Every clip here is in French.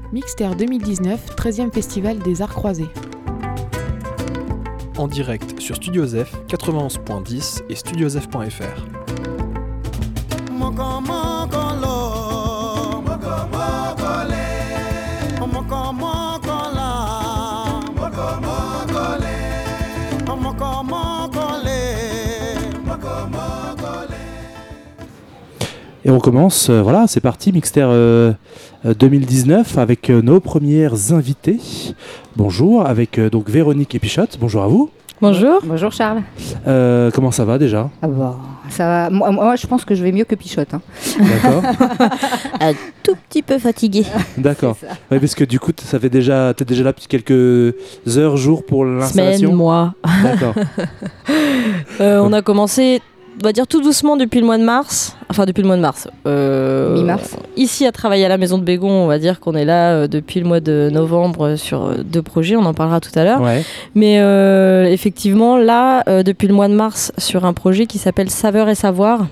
Mixter 2019, 13e Festival des Arts Croisés. En direct sur Studio Zef 91.10 et studiozef.fr. Et on commence, voilà, c'est parti, Mixter 2019 avec nos premières invités. Bonjour, avec donc Véronique et Pichotte. Bonjour à vous. Bonjour. Bonjour Charles. Comment ça va déjà ? Ah bah, ça va. Moi, je pense que je vais mieux que Pichotte. Hein. D'accord. Un tout petit peu fatigué. D'accord. Ouais, parce que du coup, t'es déjà là depuis quelques heures, jours pour l'installation. Semaines, mois. D'accord. On a commencé, on va dire tout doucement depuis le mois de mars. Enfin, depuis le mois de mars. Mi-mars. Ici, à travailler à la Maison de Bégon, on va dire qu'on est là depuis le mois de novembre sur 2 projets. On en parlera tout à l'heure. Ouais. Mais effectivement, là, depuis le mois de mars, sur un projet qui s'appelle Saveur et Savoir.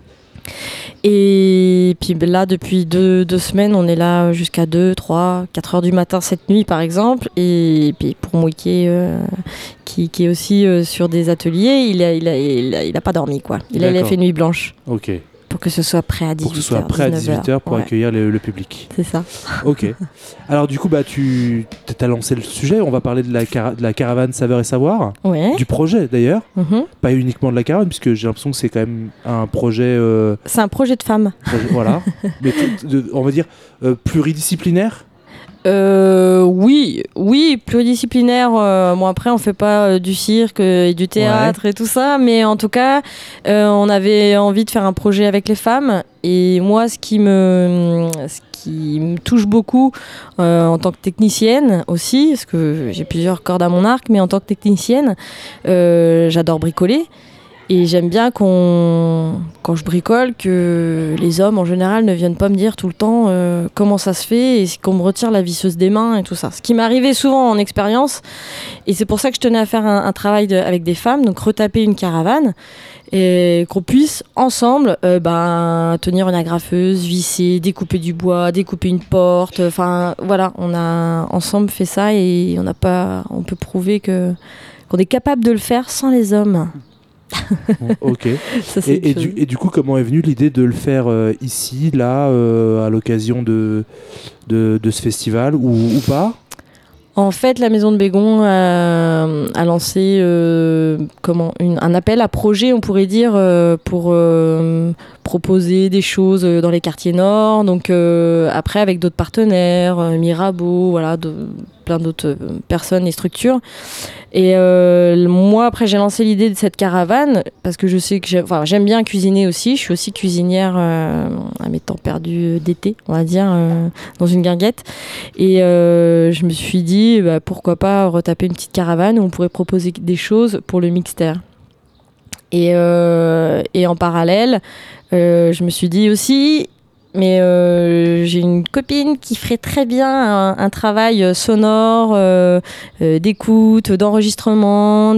Et puis là, depuis deux semaines, on est là jusqu'à 2, 3, 4 heures du matin cette nuit, par exemple. Et puis pour Mouiké, qui est aussi sur des ateliers, il a pas dormi, quoi. Il a fait nuit blanche. Ok. Pour que ce soit prêt à 18h. Pour que ce soit prêt à 18h pour accueillir le public. C'est ça. Ok. Alors du coup, tu as lancé le sujet. On va parler de la caravane Saveur et Savoir. Ouais. Du projet d'ailleurs. Mm-hmm. Pas uniquement de la caravane, puisque j'ai l'impression que c'est quand même un projet... C'est un projet de femmes. Voilà. Mais on va dire pluridisciplinaire. Oui, pluridisciplinaire. Bon, après, on fait pas du cirque et du théâtre et tout ça, mais en tout cas, on avait envie de faire un projet avec les femmes. Et moi, ce qui me touche beaucoup en tant que technicienne aussi, parce que j'ai plusieurs cordes à mon arc, mais en tant que technicienne, j'adore bricoler. Et j'aime bien quand je bricole, que les hommes en général ne viennent pas me dire tout le temps comment ça se fait et qu'on me retire la visseuse des mains et tout ça. Ce qui m'arrivait souvent en expérience. Et c'est pour ça que je tenais à faire un travail avec des femmes, donc retaper une caravane et qu'on puisse ensemble tenir une agrafeuse, visser, découper du bois, découper une porte. Enfin voilà, on a ensemble fait ça et on peut prouver qu'on est capable de le faire sans les hommes. Ok. Ça, et du coup, comment est venue l'idée de le faire ici, là, à l'occasion de ce festival ou pas ? En fait, la Maison de Bégon a lancé un appel à projet, on pourrait dire, pour proposer des choses dans les quartiers nord. Donc après, avec d'autres partenaires, Mirabeau, voilà, plein d'autres personnes et structures. Et moi, après, j'ai lancé l'idée de cette caravane parce que je sais que j'aime bien cuisiner aussi. Je suis aussi cuisinière à mes temps perdus d'été, on va dire, dans une guinguette. Et je me suis dit, pourquoi pas retaper une petite caravane où on pourrait proposer des choses pour le Mixter. Et en parallèle, je me suis dit aussi... Mais j'ai une copine qui ferait très bien un travail sonore, d'écoute, d'enregistrement,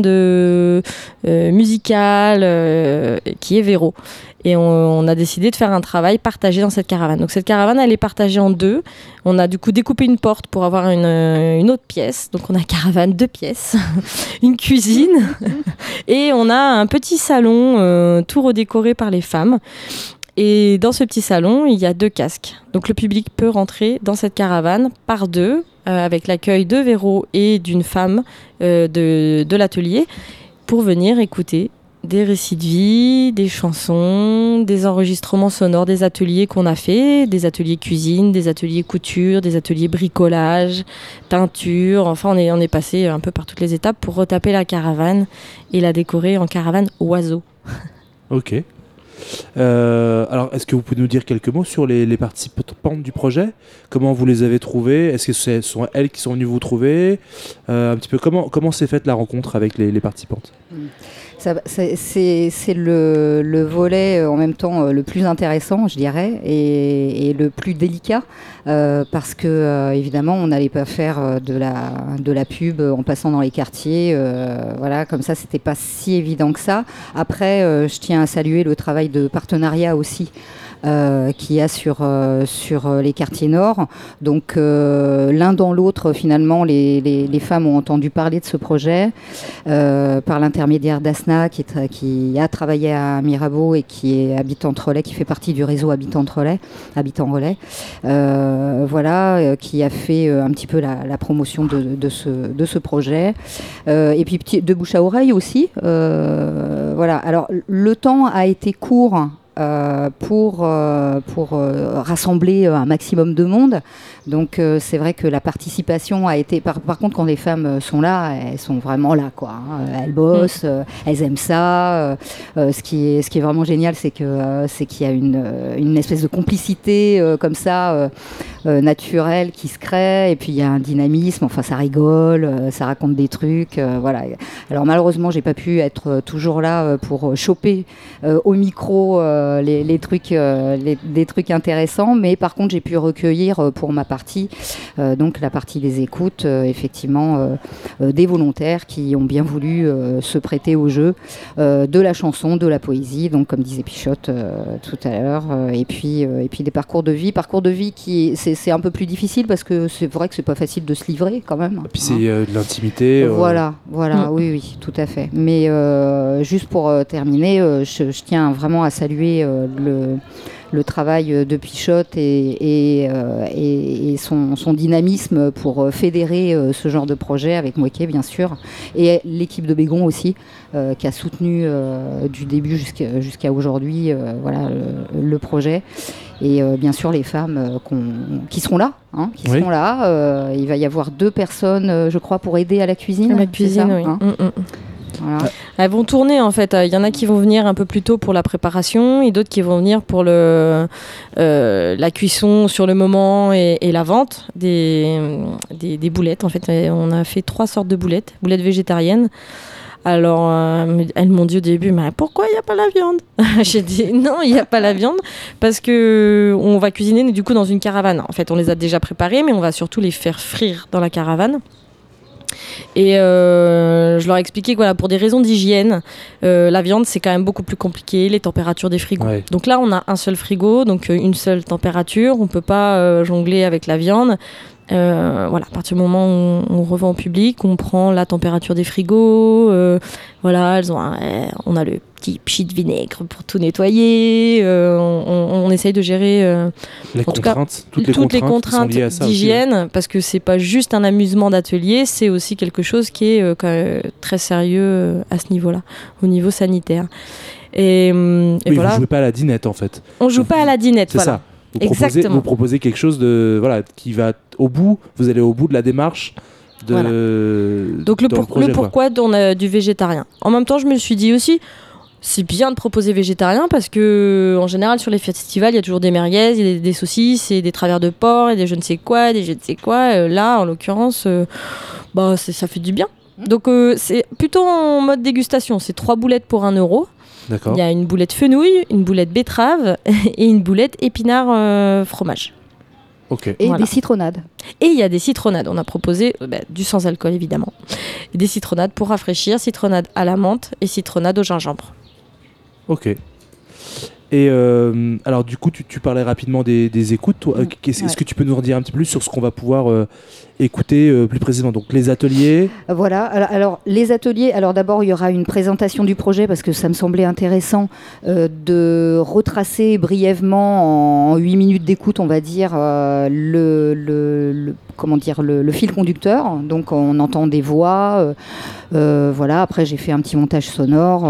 musical, qui est Véro. Et on a décidé de faire un travail partagé dans cette caravane. Donc cette caravane, elle est partagée en 2. On a du coup découpé une porte pour avoir une autre pièce. Donc on a caravane 2 pièces, une cuisine et on a un petit salon tout redécoré par les femmes. Et dans ce petit salon, il y a 2 casques. Donc le public peut rentrer dans cette caravane par 2, avec l'accueil de Véro et d'une femme de l'atelier, pour venir écouter des récits de vie, des chansons, des enregistrements sonores des ateliers qu'on a fait, des ateliers cuisine, des ateliers couture, des ateliers bricolage, peinture. Enfin, on est passé un peu par toutes les étapes pour retaper la caravane et la décorer en caravane oiseau. Ok. Alors, est-ce que vous pouvez nous dire quelques mots sur les participantes du projet ? Comment vous les avez trouvées ? Est-ce que ce sont elles qui sont venues vous trouver ? Un petit peu comment s'est faite la rencontre avec les participantes ? C'est le volet en même temps le plus intéressant, je dirais, et le plus délicat, parce que évidemment on n'allait pas faire de la pub en passant dans les quartiers, voilà, comme ça c'était pas si évident que ça. Après, je tiens à saluer le travail de partenariat aussi qu'il y a sur les quartiers nord. Donc l'un dans l'autre, finalement, les femmes ont entendu parler de ce projet par l'intermédiaire d'Asna qui a travaillé à Mirabeau et qui est habitante relais, qui fait partie du réseau habitants relais, qui a fait un petit peu la promotion de ce projet. Et puis de bouche à oreille aussi. Voilà. Alors le temps a été court pour rassembler un maximum de monde. Donc c'est vrai que la participation a été... Par contre, quand les femmes sont là, elles sont vraiment là, quoi. Elles bossent, elles aiment ça. Ce qui est vraiment génial, c'est qu'il y a une espèce de complicité comme ça, naturelle, qui se crée. Et puis il y a un dynamisme. Enfin, ça rigole, ça raconte des trucs. Voilà. Alors malheureusement, j'ai pas pu être toujours là pour choper au micro des trucs intéressants. Mais par contre, j'ai pu recueillir pour ma partie, donc la partie des écoutes, effectivement, des volontaires qui ont bien voulu se prêter au jeu de la chanson, de la poésie, donc comme disait Pichotte tout à l'heure, et puis des parcours de vie qui c'est un peu plus difficile parce que c'est vrai que c'est pas facile de se livrer quand même. Et puis c'est de l'intimité. Voilà, oui, tout à fait. Mais juste pour terminer, je tiens vraiment à saluer le travail de Pichotte et son dynamisme pour fédérer ce genre de projet avec Mouéké, bien sûr, et l'équipe de Bégon aussi, qui a soutenu du début jusqu'à aujourd'hui le projet. Et bien sûr les femmes qui seront là. Seront là. Il va y avoir 2 personnes, je crois, pour aider à la cuisine. La cuisine, ça, oui. Voilà. Elles vont tourner en fait. Il y en a qui vont venir un peu plus tôt pour la préparation et d'autres qui vont venir pour la cuisson sur le moment et la vente des boulettes. En fait, on a fait 3 sortes de boulettes végétariennes. Alors, elles m'ont dit au début, mais pourquoi il n'y a pas la viande ? J'ai dit, non, il n'y a pas la viande, parce qu'on va cuisiner du coup dans une caravane. En fait, on les a déjà préparées, mais on va surtout les faire frire dans la caravane. Et je leur ai expliqué que voilà, pour des raisons d'hygiène, la viande c'est quand même beaucoup plus compliqué, les températures des frigos. Ouais. Donc là on a un seul frigo, donc une seule température, on peut pas jongler avec la viande. Voilà, à partir du moment où on revend au public, on prend la température des frigos. Voilà, on a le petit pchit de vinaigre pour tout nettoyer. On essaye de gérer toutes les contraintes d'hygiène, aussi, parce que c'est pas juste un amusement d'atelier, c'est aussi quelque chose qui est quand même très sérieux à ce niveau-là, au niveau sanitaire. Et voilà. Vous jouez pas à la dinette en fait. On joue pas à la dinette, c'est voilà. Ça. Vous proposez quelque chose qui va au bout. Vous allez au bout de la démarche. Voilà. Donc le pourquoi on a du végétarien. En même temps, je me suis dit aussi, c'est bien de proposer végétarien parce que en général sur les festivals, il y a toujours des merguez, il y a des saucisses, et des travers de porc, et des je ne sais quoi, Là, en l'occurrence, ça fait du bien. Donc c'est plutôt en mode dégustation. C'est 3 boulettes pour 1 €. D'accord. Il y a une boulette fenouil, une boulette betterave et une boulette épinard fromage. Okay. Et des citronnades. Et il y a des citronnades. On a proposé du sans alcool évidemment. Et des citronnades pour rafraîchir, citronnades à la menthe et citronnades au gingembre. Ok. Et alors du coup, tu parlais rapidement des écoutes. Toi, est-ce que tu peux nous en dire un petit peu plus sur ce qu'on va pouvoir écouter plus précisément ? Donc les ateliers. Voilà. Alors les ateliers. Alors d'abord, il y aura une présentation du projet parce que ça me semblait intéressant de retracer brièvement en 8 minutes d'écoute, on va dire, le fil conducteur. Donc on entend des voix. Voilà. Après, j'ai fait un petit montage sonore.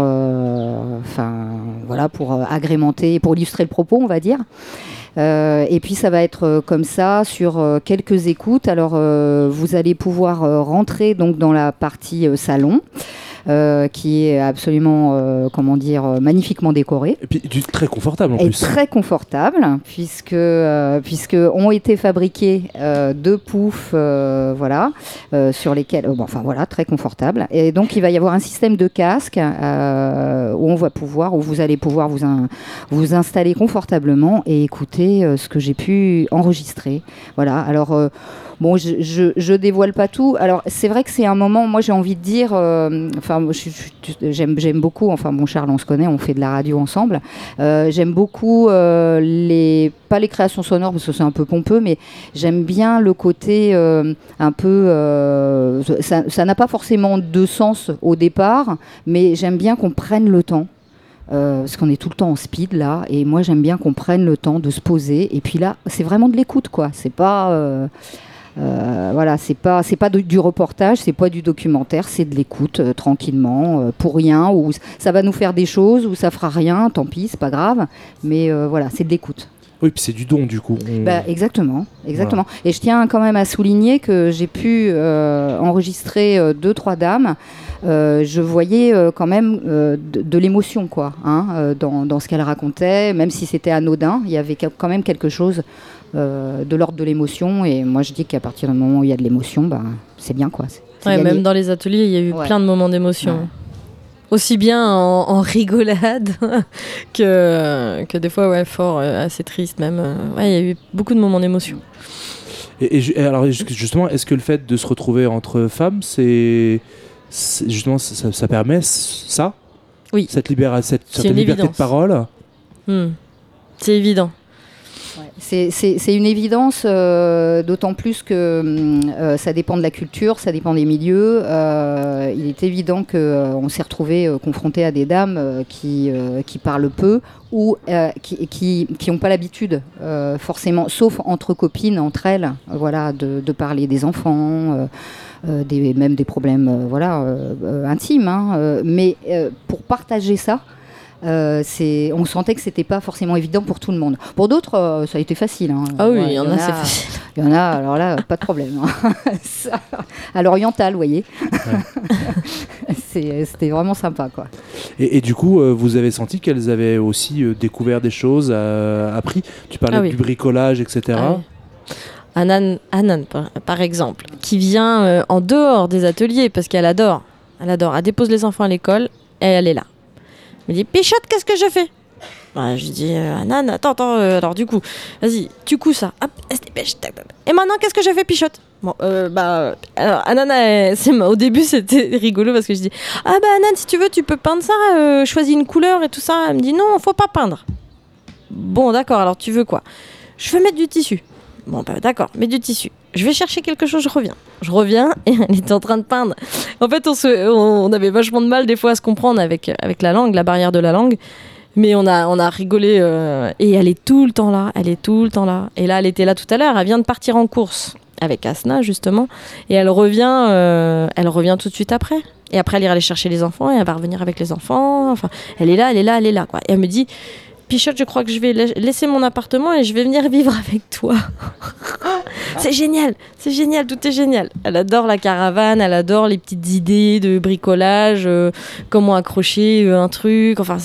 Pour agrémenter, pour illustrer le propos, on va dire. Et puis ça va être comme ça sur quelques écoutes. Alors vous allez pouvoir rentrer donc dans la partie salon. Qui est absolument, magnifiquement décoré. Et puis très confortable en plus. Et très confortable, puisque ont été fabriqués 2 poufs, sur lesquels, très confortable. Et donc il va y avoir un système de casque où vous allez pouvoir vous installer confortablement et écouter ce que j'ai pu enregistrer. Voilà. Alors je dévoile pas tout. Alors c'est vrai que c'est un moment, moi j'ai envie de dire, enfin, j'aime beaucoup. Enfin, bon, Charles, on se connaît, on fait de la radio ensemble. J'aime beaucoup pas les créations sonores parce que c'est un peu pompeux, mais j'aime bien le côté un peu. Ça n'a pas forcément de sens au départ, mais j'aime bien qu'on prenne le temps. Parce qu'on est tout le temps en speed là, et moi j'aime bien qu'on prenne le temps de se poser. Et puis là, c'est vraiment de l'écoute, quoi. C'est pas. Voilà, c'est pas du reportage, c'est pas du documentaire, c'est de l'écoute tranquillement, pour rien, ou ça va nous faire des choses, ou ça fera rien, tant pis, c'est pas grave, mais voilà, c'est de l'écoute. Oui, puis c'est du don du coup. Exactement. Voilà. Et je tiens quand même à souligner que j'ai pu enregistrer 2-3 dames. Je voyais quand même de l'émotion, quoi, hein, dans ce qu'elles racontaient, même si c'était anodin, il y avait quand même quelque chose de l'ordre de l'émotion. Et moi, je dis qu'à partir du moment où il y a de l'émotion, c'est bien, quoi. C'est même dans les ateliers, il y a eu plein de moments d'émotion. Ouais. Aussi bien en rigolade que des fois, fort, assez triste même. Il y a eu beaucoup de moments d'émotion. Et alors, justement, est-ce que le fait de se retrouver entre femmes, justement, ça permet ça ? Oui. Cette liberté de parole ? C'est évident. Ouais. C'est une évidence, d'autant plus que ça dépend de la culture, ça dépend des milieux. Il est évident qu'on s'est retrouvé confronté à des dames qui parlent peu ou qui n'ont pas l'habitude, forcément, sauf entre copines, entre elles, voilà, de parler des enfants. Même des problèmes intimes, hein, mais pour partager ça, on sentait que c'était pas forcément évident pour tout le monde. Pour d'autres, ça a été facile. Hein. Ah oui, il y en a, c'est facile. Il y en a, alors là, pas de problème. Hein. Ça, à l'oriental, vous voyez. Ouais. C'était vraiment sympa, quoi. Et du coup, vous avez senti qu'elles avaient aussi découvert des choses, appris. Tu parlais du bricolage, etc. Ah, oui. Anan, par exemple, qui vient en dehors des ateliers parce qu'elle adore. Elle dépose les enfants à l'école et elle est là. Elle me dit, Pichotte, qu'est-ce que je fais ? Je dis, Anan, attends, alors du coup, vas-y, tu couds ça. Hop, et maintenant, qu'est-ce que je fais, Pichotte ? Bon, alors, Anan, au début, c'était rigolo parce que je dis, Anan, si tu veux, tu peux peindre ça, choisis une couleur et tout ça. Elle me dit, non, faut pas peindre. Bon, d'accord, alors tu veux quoi ? Je veux mettre du tissu. Bon, d'accord, mets du tissu. Je vais chercher quelque chose, je reviens. Je reviens et elle était en train de peindre. En fait, on avait vachement de mal des fois à se comprendre avec la langue, la barrière de la langue. Mais on a rigolé. Et elle est tout le temps là. Et là, elle était là tout à l'heure. Elle vient de partir en course avec Asna, justement. Et elle revient tout de suite après. Et après, elle ira aller chercher les enfants et elle va revenir avec les enfants. Enfin, elle est là, quoi. Et elle me dit... Pichotte, je crois que je vais laisser mon appartement et je vais venir vivre avec toi. C'est génial, tout est génial. Elle adore la caravane, elle adore les petites idées de bricolage, comment accrocher un truc, enfin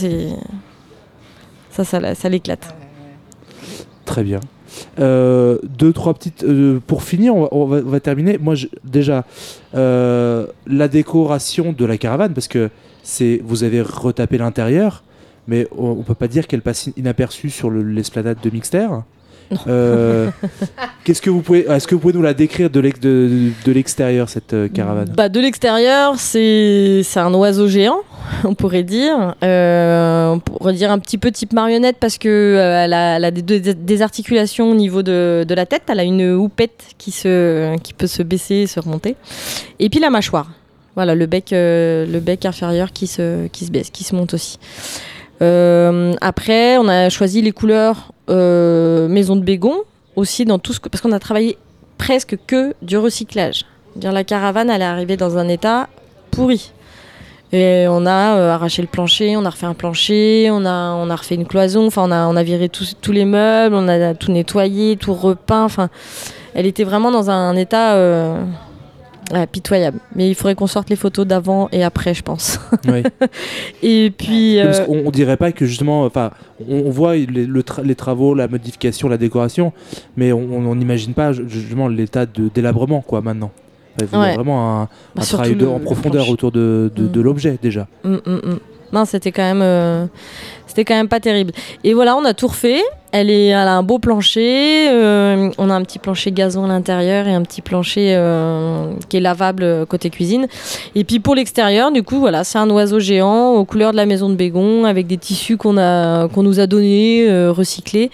ça l'éclate. Très bien. 2-3 petites... pour finir, on va terminer. Moi, déjà, la décoration de la caravane, parce que vous avez retapé l'intérieur, mais on ne peut pas dire qu'elle passe inaperçue sur l'esplanade de Mixter. Est-ce que vous pouvez nous la décrire de l'extérieur, cette caravane ? De l'extérieur, c'est un oiseau géant, on pourrait dire. On pourrait dire un petit peu type marionnette parce qu'elle a des articulations au niveau de la tête. Elle a une houppette qui peut se baisser et se remonter. Et puis la mâchoire. Voilà, le bec inférieur qui se baisse, qui se monte aussi. Après, on a choisi les couleurs maison de bégon aussi dans tout parce qu'on a travaillé presque que du recyclage. La caravane, elle est arrivée dans un état pourri. Et on a arraché le plancher, on a refait un plancher, on a refait une cloison. Enfin, on a viré tous les meubles, on a tout nettoyé, tout repeint. Enfin, elle était vraiment dans un état pitoyable. Mais il faudrait qu'on sorte les photos d'avant et après, je pense. Oui. Et puis... Parce qu'on dirait pas que justement... On voit les travaux, la modification, la décoration, mais on n'imagine pas justement l'état de délabrement, quoi, maintenant. Il y a vraiment un travail en profondeur autour de l'objet, déjà. Non, c'était quand même pas terrible. Et voilà, on a tout refait. Elle a un beau plancher. On a un petit plancher gazon à l'intérieur et un petit plancher qui est lavable côté cuisine. Et puis pour l'extérieur, du coup, voilà, c'est un oiseau géant aux couleurs de la maison de Bégon avec des tissus qu'on nous a donnés, recyclés.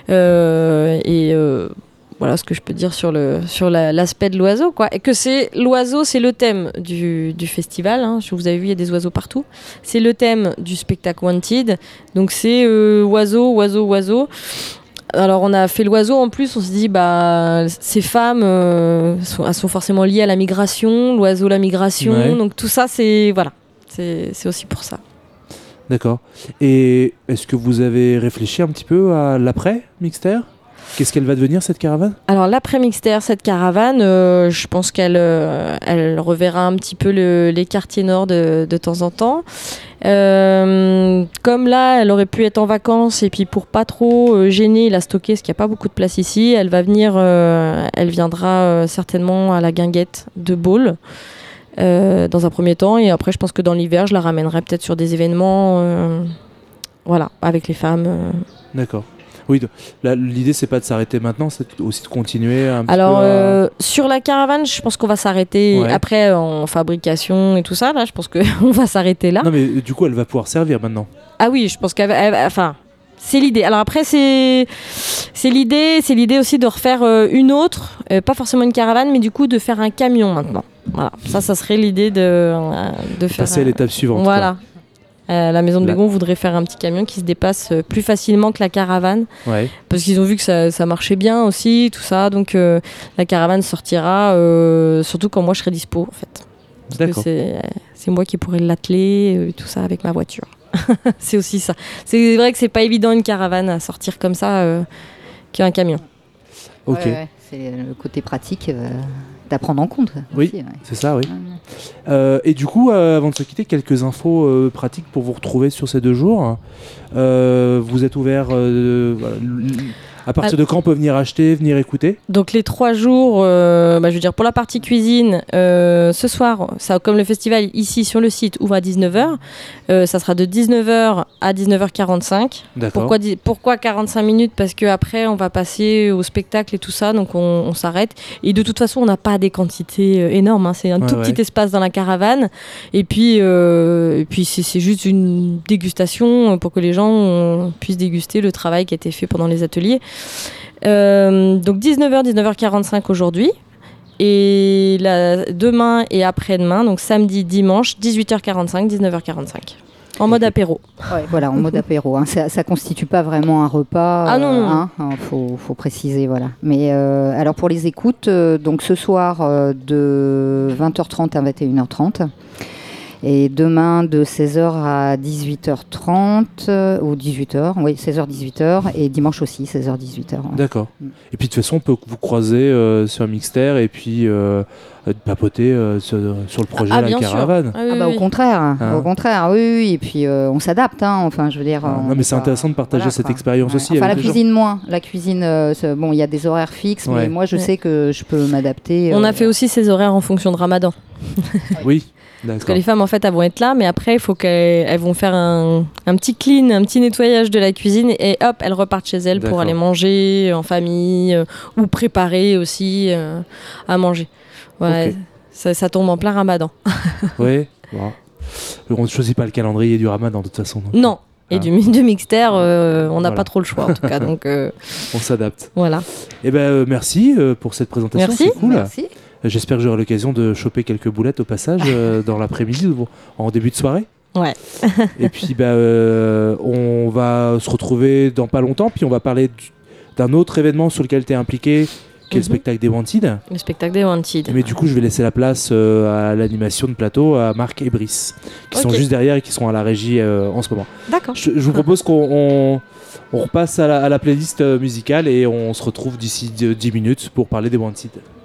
Voilà ce que je peux dire sur l'aspect de l'oiseau, quoi. Et que l'oiseau, c'est le thème du festival. Hein. Vous avez vu, il y a des oiseaux partout. C'est le thème du spectacle Wanted. Donc c'est oiseau. Alors on a fait l'oiseau en plus, on se dit ces femmes elles sont forcément liées à la migration, l'oiseau, la migration. Ouais. Donc tout ça, c'est aussi pour ça. D'accord. Et est-ce que vous avez réfléchi un petit peu à l'après Mixter ? Qu'est-ce qu'elle va devenir, cette caravane ? Alors, l'après-Mixter, cette caravane, je pense qu'elle reverra un petit peu les quartiers nord de temps en temps. Comme là, elle aurait pu être en vacances et puis pour pas trop gêner la stocker, parce qu'il n'y a pas beaucoup de place ici, elle viendra certainement à la guinguette de Baule dans un premier temps. Et après, je pense que dans l'hiver, je la ramènerai peut-être sur des événements avec les femmes. D'accord. Oui, l'idée c'est pas de s'arrêter maintenant, c'est aussi de continuer un petit peu. Sur la caravane, je pense qu'on va s'arrêter après en fabrication et tout ça. Là, je pense qu'on va s'arrêter là. Non, mais du coup, elle va pouvoir servir maintenant. Ah oui, je pense c'est l'idée. Alors après, c'est l'idée aussi de refaire une autre, pas forcément une caravane, mais du coup de faire un camion maintenant. Voilà, ça serait l'idée de faire. Passer à l'étape suivante. Voilà. La maison de Bégon voudrait faire un petit camion qui se dépasse plus facilement que la caravane, parce qu'ils ont vu que ça marchait bien aussi, tout ça. Donc la caravane sortira surtout quand moi je serai dispo, en fait. Parce que c'est moi qui pourrais l'atteler, tout ça avec ma voiture. C'est aussi ça. C'est vrai que c'est pas évident une caravane à sortir comme ça qu'un camion. Ok. Ouais, c'est le côté pratique. D'apprendre en compte. Oui, aussi, c'est ça, oui. Et du coup, avant de se quitter, quelques infos pratiques pour vous retrouver sur ces 2 jours. Vous êtes ouvert à partir de quand on peut venir acheter, venir écouter ? Donc les 3 jours, je veux dire pour la partie cuisine, ce soir, ça, comme le festival ici sur le site ouvre à 19h, ça sera de 19h à 19h45. D'accord. Pourquoi 45 minutes ? Parce qu'après on va passer au spectacle et tout ça, donc on s'arrête. Et de toute façon on n'a pas des quantités énormes, hein. C'est un tout petit espace dans la caravane. Et puis c'est juste une dégustation pour que les gens puissent déguster le travail qui a été fait pendant les ateliers. Donc 19h, 19h45 aujourd'hui, et demain et après-demain, donc samedi, dimanche, 18h45, 19h45, en mode apéro. Ouais, voilà, en mode apéro. Hein. Ça constitue pas vraiment un repas. Ah non. Faut préciser, voilà. Mais alors pour les écoutes, donc ce soir de 20h30 à 21h30. Et demain de 16h à 18h30 ou 18h, oui 16h-18h, et dimanche aussi 16h-18h. Ouais. D'accord. Et puis de toute façon on peut vous croiser sur un Mixter et puis papoter sur le projet La Caravane. Au contraire, oui. Et puis on s'adapte, hein. Enfin je veux dire. Non mais c'est intéressant de partager cette expérience aussi. Enfin avec la cuisine moins. La cuisine, il y a des horaires fixes, mais moi je sais que je peux m'adapter. On a fait aussi ces horaires en fonction de Ramadan. Oui. D'accord. Parce que les femmes en fait elles vont être là, mais après il faut qu'elles vont faire un petit clean, un petit nettoyage de la cuisine, et hop elles repartent chez elles pour aller manger en famille ou préparer aussi à manger. Voilà, ça tombe en plein Ramadan. Oui. Bon. On ne choisit pas le calendrier du Ramadan de toute façon. Donc. Non. Et du Mixter, on n'a pas trop le choix en tout cas, donc on s'adapte. Voilà. Et merci pour cette présentation. Merci. C'est cool. Merci. J'espère que j'aurai l'occasion de choper quelques boulettes au passage dans l'après-midi ou en début de soirée. Ouais. Et puis on va se retrouver dans pas longtemps, puis on va parler d'un autre événement sur lequel tu es impliqué, qui est le spectacle des Wanted. Le spectacle des Wanted. Mais du coup, je vais laisser la place à l'animation de plateau à Marc et Brice, qui sont juste derrière et qui sont à la régie en ce moment. D'accord. Je vous propose qu'on repasse à la playlist musicale et on se retrouve d'ici 10 minutes pour parler des Wanted.